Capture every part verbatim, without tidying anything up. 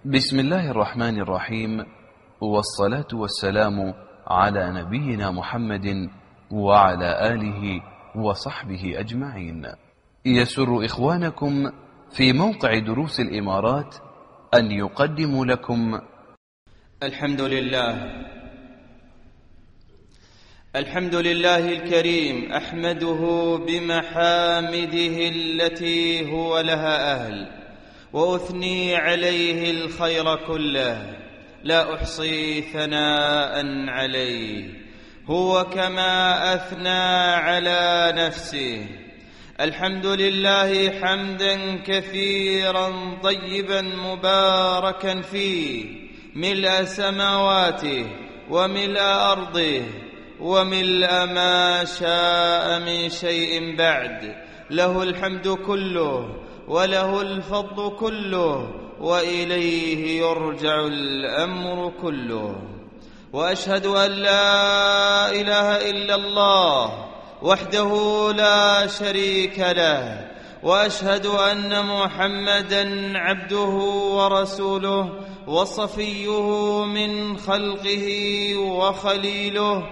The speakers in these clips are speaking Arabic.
بسم الله الرحمن الرحيم، والصلاة والسلام على نبينا محمد وعلى آله وصحبه أجمعين. يسر إخوانكم في موقع دروس الإمارات أن يقدموا لكم الحمد لله الحمد لله الكريم، أحمده بمحامده التي هو لها أهل، وأثني عليه الخير كله، لا أحصي ثناء عليه، هو كما أثنى على نفسه. الحمد لله حمدا كثيرا طيبا مباركا فيه، ملء سماواته وملء أرضه وملء ما شاء من شيء بعد. له الحمد كله وله الفضل كله، وإليه يرجع الأمر كله. وأشهد أن لا إله إلا الله وحده لا شريك له، وأشهد أن محمدًا عبده ورسوله وصفيه من خلقه وخليله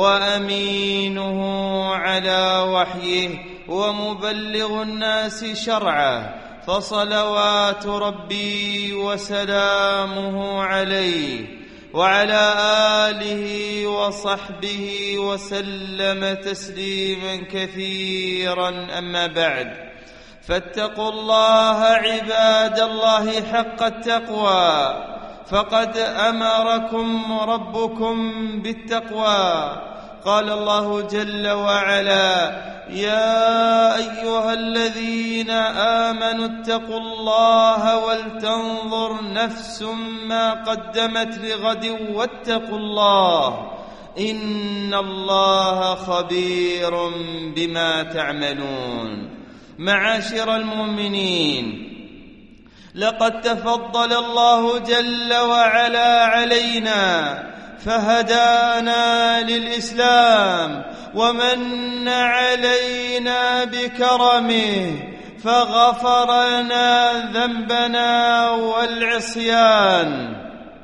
وأمينه على وحيه ومبلغ الناس شرعه، فصلوات ربي وسلامه عليه وعلى آله وصحبه وسلم تسليما كثيرا. أما بعد، فاتقوا الله عباد الله حق التقوى، فقد أمركم ربكم بالتقوى. قال الله جل وعلا: يا أيها الذين آمنوا اتقوا الله ولتنظر نفس ما قدمت لغد واتقوا الله إن الله خبير بما تعملون. معاشر المؤمنين، لقد تفضل الله جل وعلا علينا فهدانا للإسلام، ومن علينا بكرمه فغفر لنا ذنبنا والعصيان.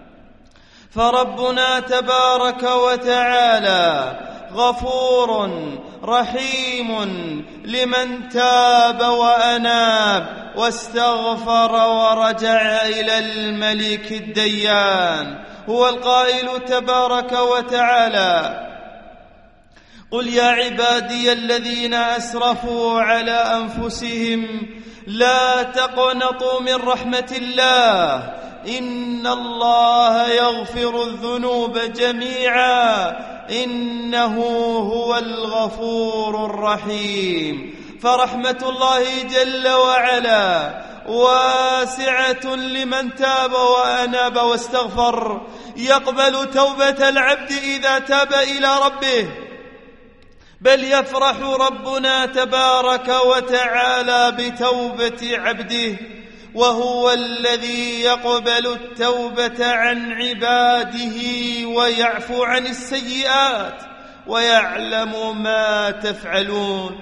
فربنا تبارك وتعالى غفور رحيم لمن تاب وأناب واستغفر ورجع إلى الملك الديان. هو القائل تبارك وتعالى: قل يا عبادي الذين أسرفوا على أنفسهم لا تقنطوا من رحمة الله إن الله يغفر الذنوب جميعا إنه هو الغفور الرحيم. فرحمة الله جل وعلا واسعة لمن تاب وأناب واستغفر، يقبل توبة العبد إذا تاب إلى ربه، بل يفرح ربنا تبارك وتعالى بتوبة عبده، وهو الذي يقبل التوبة عن عباده ويعفو عن السيئات ويعلم ما تفعلون.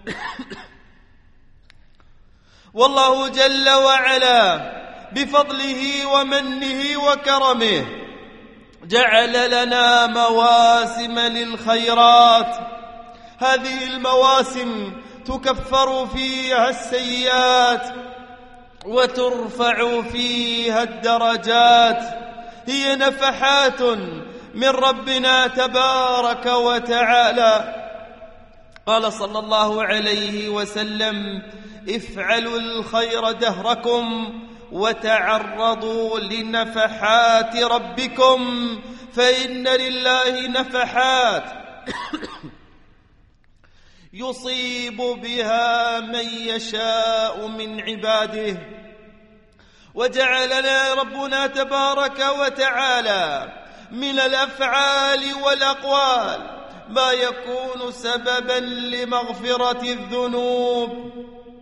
والله جل وعلا بفضله ومنه وكرمه جعل لنا مواسم للخيرات. هذه المواسم تكفر فيها السيئات وترفع فيها الدرجات، هي نفحات من ربنا تبارك وتعالى. قال صلى الله عليه وسلم: افعلوا الخير دهركم وتعرضوا لنفحات ربكم فإن لله نفحات يصيب بها من يشاء من عباده. وجعلنا ربنا تبارك وتعالى من الأفعال والأقوال ما يكون سببا لمغفرة الذنوب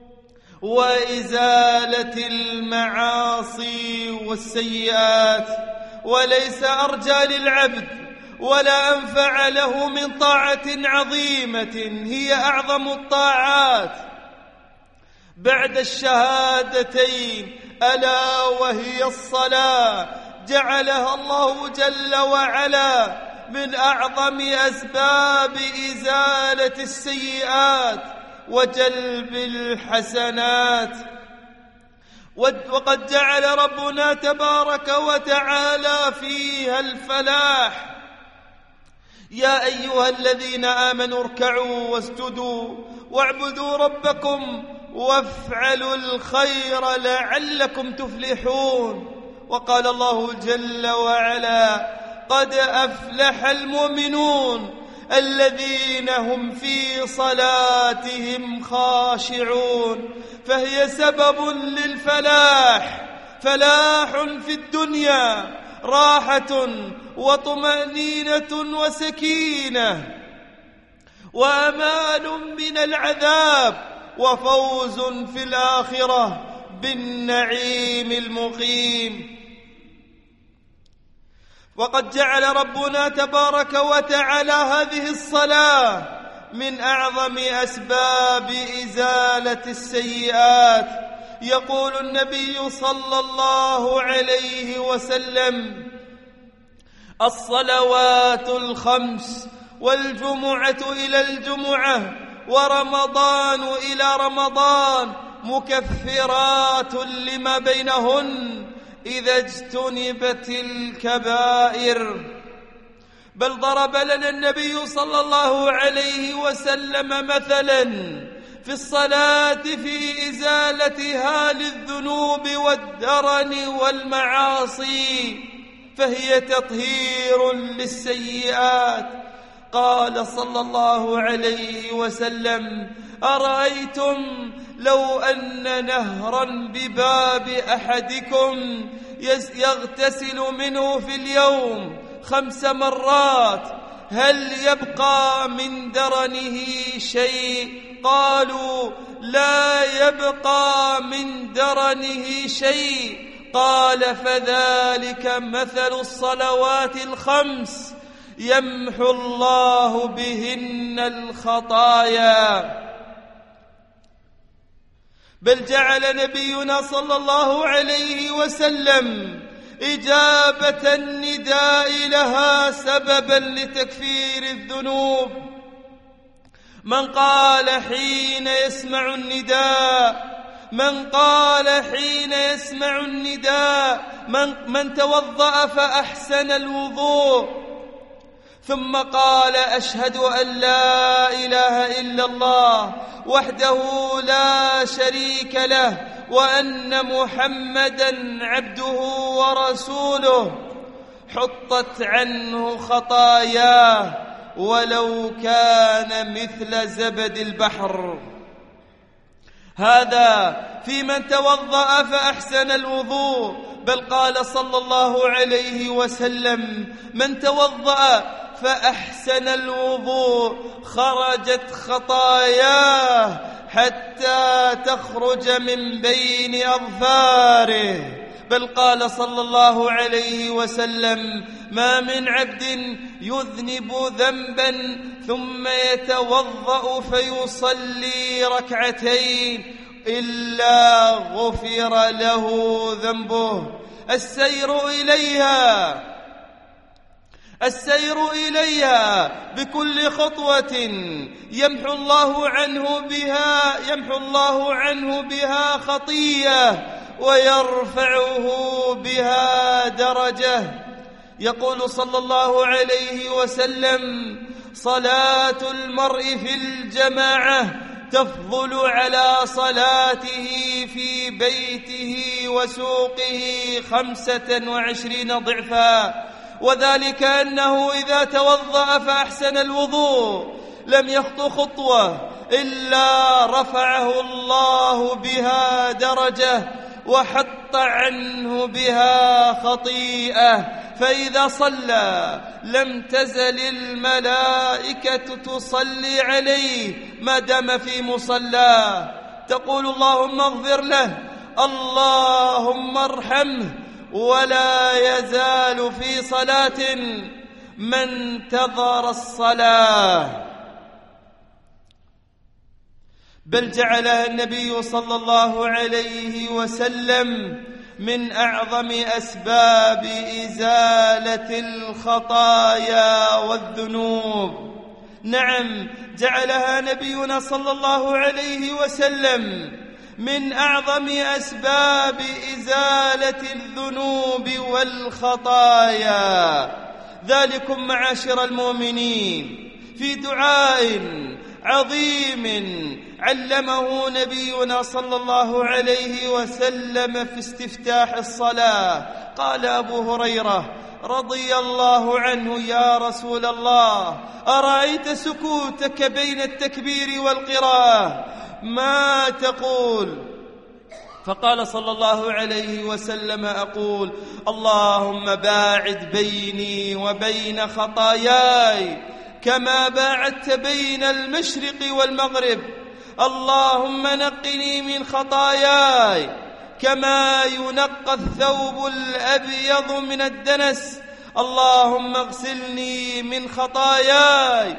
وإزالة المعاصي والسيئات، وليس أرجى للعبد ولا أنفع له من طاعة عظيمة هي أعظم الطاعات بعد الشهادتين ألا وهي الصلاة، جعلها الله جل وعلا من أعظم أسباب إزالة السيئات وجلب الحسنات. وقد جعل ربنا تبارك وتعالى فيها الفلاح. يا أيها الذين آمنوا اركعوا واسجدوا واعبدوا ربكم وافعلوا الخير لعلكم تفلحون. وقال الله جل وعلا: قد أفلح المؤمنون الذين هم في صلاتهم خاشعون. فهي سبب للفلاح، فلاح في الدنيا، راحة وطمأنينة وسكينة وأمان من العذاب، وفوز في الآخرة بالنعيم المقيم. وقد جعل ربنا تبارك وتعالى هذه الصلاة من أعظم أسباب إزالة السيئات. يقول النبي صلى الله عليه وسلم: الصلوات الخمس والجمعة إلى الجمعة ورمضان إلى رمضان مكفرات لما بينهن إذا اجتنبت الكبائر. بل ضرب لنا النبي صلى الله عليه وسلم مثلا في الصلاة في إزالتها للذنوب والدرن والمعاصي، فهي تطهير للسيئات. قال صلى الله عليه وسلم: أرأيتم لو أن نهرا بباب أحدكم يغتسل منه في اليوم خمس مرات هل يبقى من درنه شيء؟ قالوا: لا يبقى من درنه شيء. قال: فذلك مثل الصلوات الخمس يمحو الله بهن الخطايا. بل جعل نبينا صلى الله عليه وسلم إجابة النداء لها سببا لتكفير الذنوب. من قال حين يسمع النداء من قال حين يسمع النداء من, من توضأ فأحسن الوضوء ثم قال: أشهد أن لا إله إلا الله وحده لا شريك له وأن محمدا عبده ورسوله، حطت عنه خطاياه ولو كان مثل زبد البحر. هذا في من توضأ فأحسن الوضوء. بل قال صلى الله عليه وسلم: من توضأ فأحسن الوضوء خرجت خطاياه حتى تخرج من بين أظفاره. بل قال صلى الله عليه وسلم: ما من عبد يذنب ذنبا ثم يتوضأ فيصلي ركعتين إلا غفر له ذنبه. السير إليها السير إليها بكل خطوة يمحو الله عنه بها يمحو الله عنه بها خطية ويرفعه بها درجة. يقول صلى الله عليه وسلم: صلاة المرء في الجماعة تفضل على صلاته في بيته وسوقه خمسة وعشرين ضعفا، وذلك أنه إذا توضأ فأحسن الوضوء لم يخط خطوة إلا رفعه الله بها درجة وحط عنه بها خطيئة. فإذا صلى لم تزل الملائكة تصلي عليه ما دام في مصلاه، تقول: اللهم اغفر له، اللهم ارحمه. ولا يزال في صلاة من انتظر الصلاة. بل جعلها النبي صلى الله عليه وسلم من أعظم أسباب إزالة الخطايا والذنوب. نعم، جعلها نبينا صلى الله عليه وسلم من أعظم أسباب إزالة الذنوب والخطايا. ذلكم معاشر المؤمنين في دعاء عظيم علمه نبينا صلى الله عليه وسلم في استفتاح الصلاة. قال أبو هريرة رضي الله عنه: يا رسول الله، أرأيت سكوتك بين التكبير والقراءة ما تقول؟ فقال صلى الله عليه وسلم: أقول اللهم باعد بيني وبين خطاياي كما باعدت بين المشرق والمغرب. اللهم نقني من خطاياي كما ينقى الثوب الأبيض من الدنس. اللهم اغسلني من خطاياي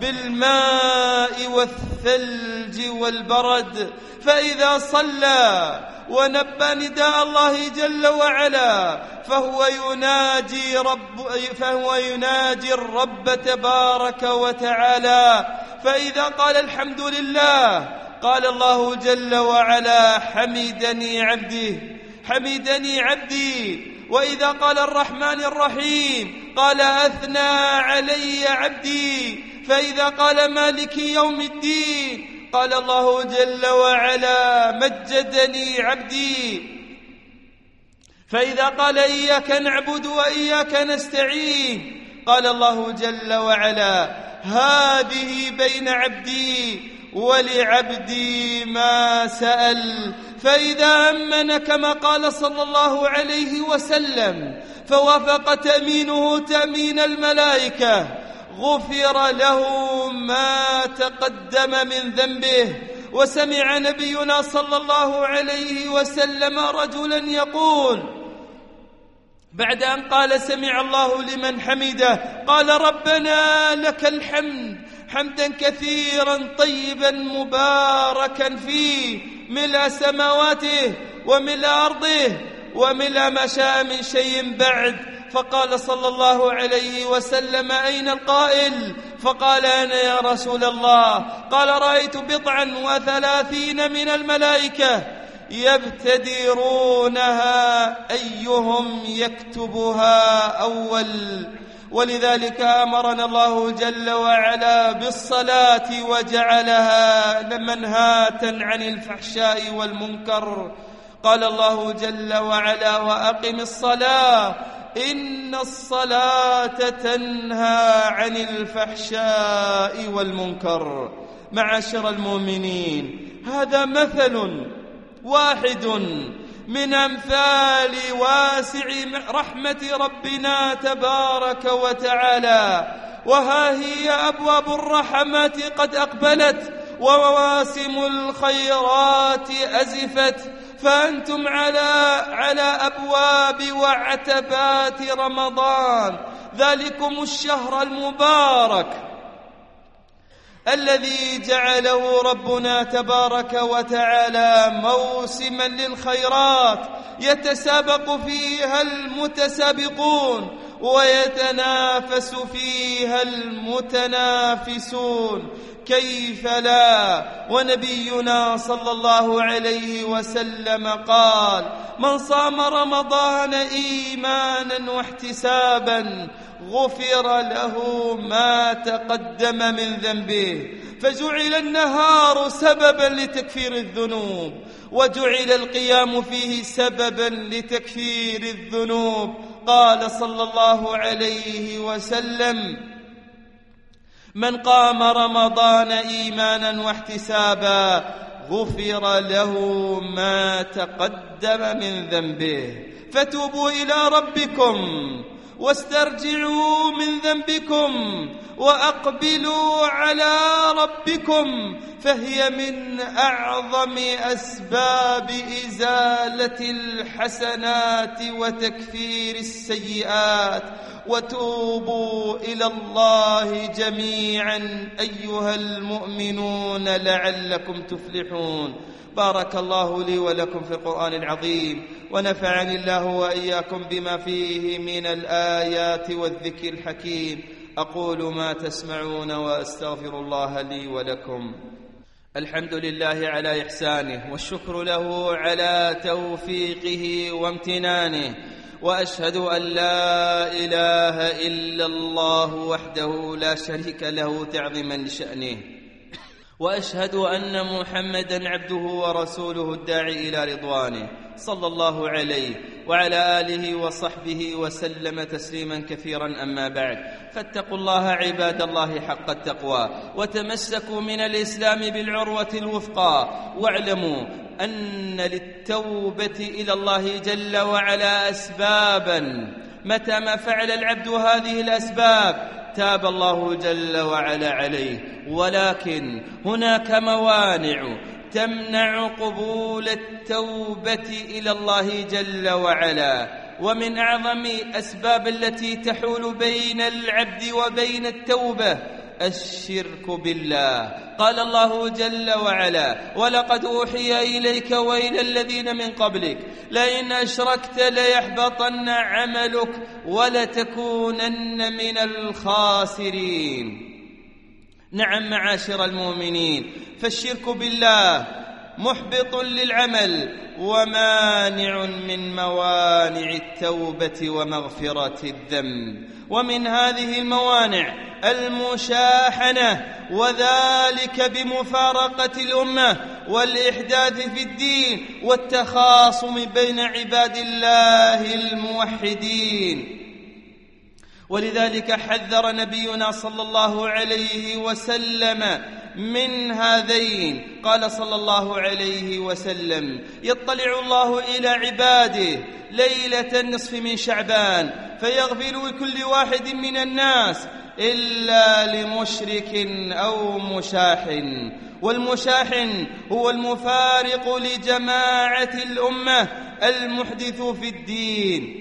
بالماء والثلج والبرد. فإذا صلى ونبى نداء الله جل وعلا فهو يناجي رب فهو يناجي الرب تبارك وتعالى. فإذا قال الحمد لله قال الله جل وعلا: حمدني عبدي حمدني عبدي. وإذا قال الرحمن الرحيم قال: أثنى علي عبدي. فإذا قال مالك يوم الدين قال الله جل وعلا: مجدني عبدي. فإذا قال إياك نعبد وإياك نستعين قال الله جل وعلا: هذه بين عبدي ولعبدي ما سأل. فإذا أمن كما قال صلى الله عليه وسلم فوافق تأمينه تأمين الملائكة غفر له ما تقدم من ذنبه. وسمع نبينا صلى الله عليه وسلم رجلا يقول بعد أن قال سمع الله لمن حمده قال: ربنا لك الحمد حمدا كثيرا طيبا مباركا فيه ملء سماواته وملء أرضه وملء ما شاء من شيء بعد. فقال صلى الله عليه وسلم: أين القائل؟ فقال: أنا يا رسول الله. قال: رأيت بضعا وثلاثين من الملائكة يبتدرونها أيهم يكتبها أول. ولذلك أمرنا الله جل وعلا بالصلاة وجعلها منهاة عن الفحشاء والمنكر. قال الله جل وعلا: وأقم الصلاة إن الصلاة تنهى عن الفحشاء والمنكر. معاشر المؤمنين، هذا مثل واحد من أمثال واسع رحمة ربنا تبارك وتعالى. وها هي أبواب الرحمات قد أقبلت ومواسم الخيرات أزفت، فأنتم على على أبواب وعتبات رمضان، ذلكم الشهر المبارك الذي جعله ربنا تبارك وتعالى موسما للخيرات يتسابق فيها المتسابقون ويتنافس فيها المتنافسون. كيف لا؟ ونبينا صلى الله عليه وسلم قال: من صام رمضان إيمانا واحتسابا غفر له ما تقدم من ذنبه. فجعل النهار سببا لتكفير الذنوب وجعل القيام فيه سببا لتكفير الذنوب. قال صلى الله عليه وسلم: من قام رمضان إيمانا واحتسابا غفر له ما تقدم من ذنبه. فتوبوا إلى ربكم واسترجعوا من ذنبكم وأقبلوا على ربكم، فهي من أعظم أسباب إزالة الحسنات وتكفير السيئات. وتوبوا إلى الله جميعا أيها المؤمنون لعلكم تفلحون. بارك الله لي ولكم في القرآن العظيم، ونفعني الله وإياكم بما فيه من الآيات والذكر الحكيم. أقول ما تسمعون وأستغفر الله لي ولكم. الحمد لله على إحسانه، والشكر له على توفيقه وامتنانه، وأشهد أن لا إله إلا الله وحده لا شريك له تعظيما لشأنه، وأشهد أن محمدا عبده ورسوله الداعي إلى رضوانه، صلى الله عليه وعلى آله وصحبه وسلم تسليما كثيرا. أما بعد، فاتقوا الله عباد الله حق التقوى، وتمسكوا من الإسلام بالعروة الوثقى، واعلموا أن للتوبة إلى الله جل وعلا أسبابا، متى ما فعل العبد هذه الأسباب تاب الله جل وعلا عليه. ولكن هناك موانع تمنع قبول التوبة إلى الله جل وعلا، ومن أعظم أسباب التي تحول بين العبد وبين التوبة الشرك بالله. قال الله جل وعلا: ولقد أوحي إليك وإلى الذين من قبلك لئن أشركت ليحبطن عملك ولتكونن من الخاسرين. نعم معاشر المؤمنين، فالشرك بالله محبط للعمل ومانع من موانع التوبة ومغفرة الذنب. ومن هذه الموانع المشاحنة، وذلك بمفارقة الأمة والإحداث في الدين والتخاصم بين عباد الله الموحدين. ولذلك حذر نبينا صلى الله عليه وسلم من هذين. قال صلى الله عليه وسلم: يطلع الله إلى عباده ليلة النصف من شعبان فيغفر لكل واحد من الناس إلا لمشرك أو مشاحن. والمشاحن هو المفارق لجماعة الأمة المحدث في الدين.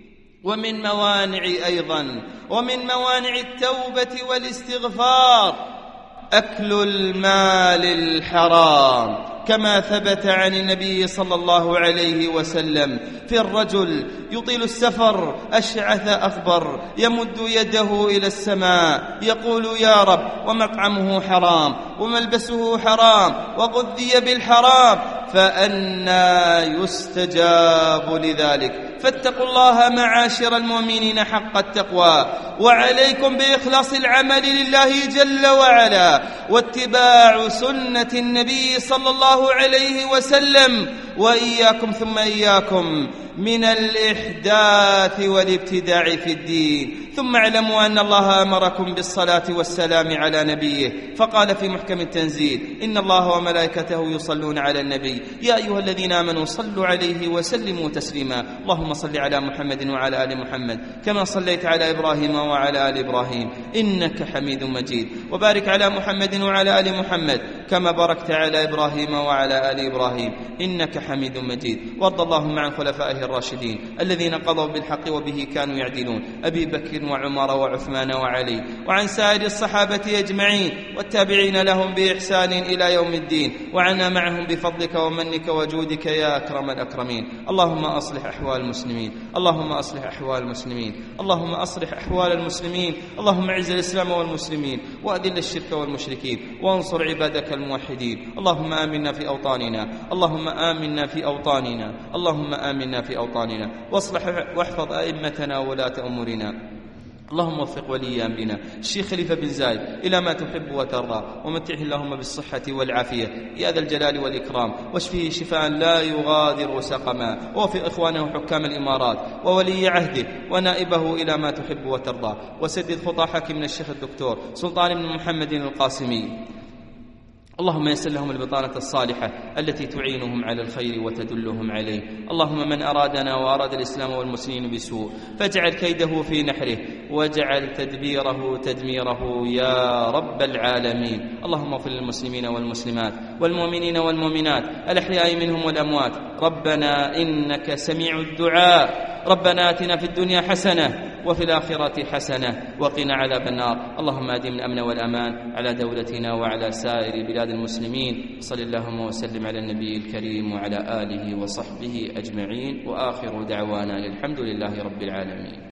ومن موانع أيضا ومن موانع التوبة والاستغفار أكل المال الحرام، كما ثبت عن النبي صلى الله عليه وسلم في الرجل يطيل السفر أشعث أخبر يمد يده إلى السماء يقول: يا رب، ومطعمه حرام وملبسه حرام وغذي بالحرام، فأنى يستجاب لذلك؟ فاتقوا الله معاشر المؤمنين حق التقوى، وعليكم بإخلاص العمل لله جل وعلا، واتباع سنة النبي صلى الله عليه وسلم، وإياكم ثم إياكم من الإحداث والابتداع في الدين. ثم اعلموا أن الله أمركم بالصلاة والسلام على نبيه، فقال في محكم التنزيل: إن الله وملائكته يصلون على النبي يا أيها الذين آمنوا صلوا عليه وسلموا تسليما. اللهم صل على محمد وعلى آل محمد كما صليت على إبراهيم وعلى آل إبراهيم إنك حميد مجيد، وبارك على محمد وعلى آل محمد كما باركت على إبراهيم وعلى آل إبراهيم إنك حميد مجيد. وارض اللهم عن خلفائه الراشدين الذين قضوا بالحق وبه كانوا يعدلون: أبي بكر وعمر وعثمان وعلي، وعن سائر الصحابة أجمعين والتابعين لهم بإحسان إلى يوم الدين، وعنا معهم بفضلك ومنك وجودك يا أكرم الأكرمين. اللهم أصلح أحوال المسلمين، اللهم أصلح أحوال المسلمين، اللهم أصلح أحوال المسلمين. اللهم أعز الإسلام والمسلمين، وأذل الشرك والمشركين، وانصر عبادك الموحدين. اللهم آمنا في أوطاننا، اللهم آمنا في أوطاننا، اللهم آمنا في أوطاننا، واصلح واحفظ أئمتنا وولاة أمورنا. اللهم وفق ولي أمرنا الشيخ خليفة بن زايد إلى ما تحب وترضى، ومتعه اللهم بالصحة والعافية يا ذا الجلال والإكرام، واشفيه شفاء لا يغادر سقما، ووفق إخوانه حكام الإمارات وولي عهده ونائبه إلى ما تحب وترضى، وسدد خطى حكمنا الشيخ الدكتور سلطان بن محمد القاسمي. اللهم يسر لهم البطانة الصالحة التي تعينهم على الخير وتدلهم عليه. اللهم من أرادنا وأراد الإسلام والمسلمين بسوء فاجعل كيده في نحره واجعل تدبيره تدميره يا رب العالمين. اللهم اغفر للمسلمين والمسلمات والمؤمنين والمؤمنات الأحياء منهم والأموات. ربنا إنك سميع الدعاء. ربنا آتنا في الدنيا حسنة وفي الآخرة حسنة وقنا عذاب النار. اللهم أدم الأمن والأمان على دولتنا وعلى سائر بلاد المسلمين. صلى اللهم وسلم على النبي الكريم وعلى آله وصحبه أجمعين، وآخر دعوانا الحمد لله رب العالمين.